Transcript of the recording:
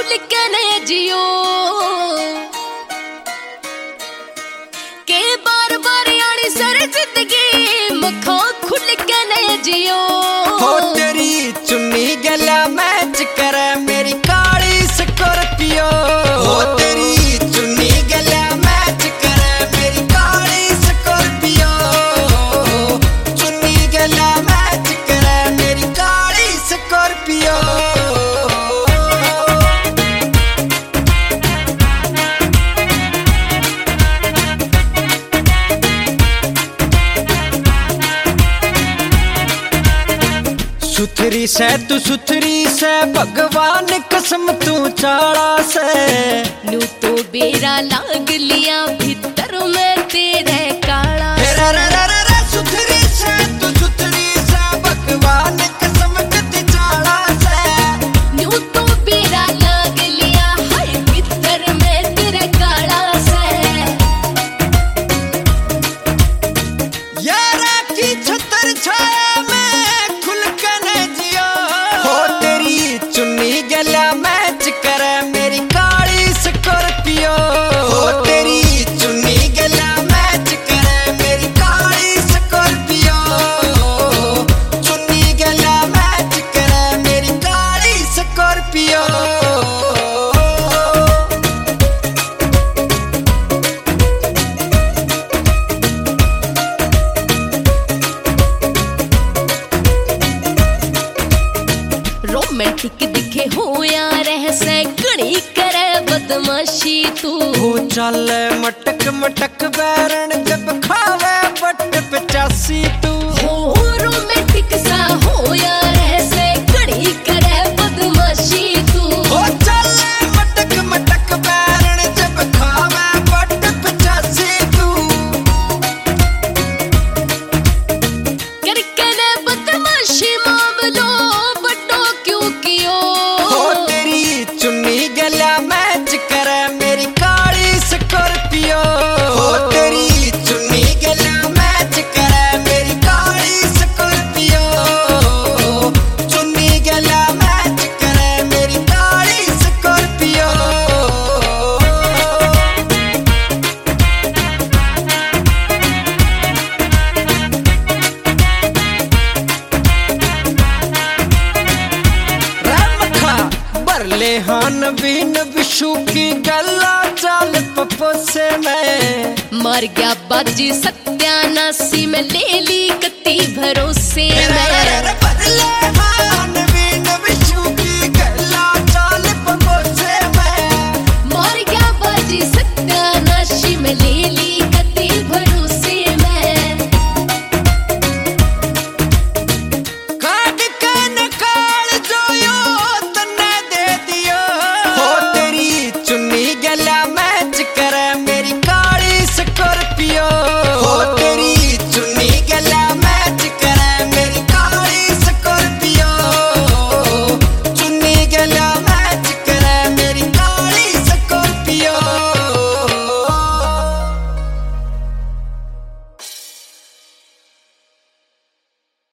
खुल के न जियो के बार बार आनी सर जिंदगी मखा खुल के न जियो। हो तेरी चुन्नी गला मैच करे मेरी काली स्कॉर्पियो। हो तेरी चुन्नी गला मैच करे मेरी काली स्कॉर्पियो। चुन्नी गला मैच करे मेरी काली स्कॉर्पियो। सुथरी से तू सुथरी से भगवान कसम तू चाड़ा से नू तो बेरा लाग लिया भीतर में तेरे काला। सुथरी से तू सुथरी से भगवान कसम कति चाड़ा से नू तो बेरा लाग लिया हाय भीतर में तेरे काला से। यारा की छतर छाया में खुल के न जियो। हो तेरी चुन्नी गला मैच करे मेरी काली स्कॉर्पियो। हो तेरी चुन्नी गला मैच करे मेरी काली स्कॉर्पियो। चुन्नी गला मैच करे मेरी काली स्कॉर्पियो। रोमांटिक दिखे हो यार से घड़ी करे बदमाशी तू। हो चल मटक मटक बैरन जब खावे बट 85 तू। हो रोमांटिक सा हो यार से घड़ी करे बदमाशी तू। हो चल मटक मटक बैरन जब खावे बट 85 तू। करके ने बदमाशी मामलो बटो क्यों कियो। हो तेरी चुन्नी गला मैच करे मेरी काली स्कॉर्पियो। हो तेरी चुन्नी गला मैच करे मेरी काली स्कॉर्पियो। चुन्नी गला मैच करे मेरी काली स्कॉर्पियो। रमखा बरले हान बीन बिशु की गला चाल पपोसे में मर गया बाजी सत्यानाशी में ले ली कती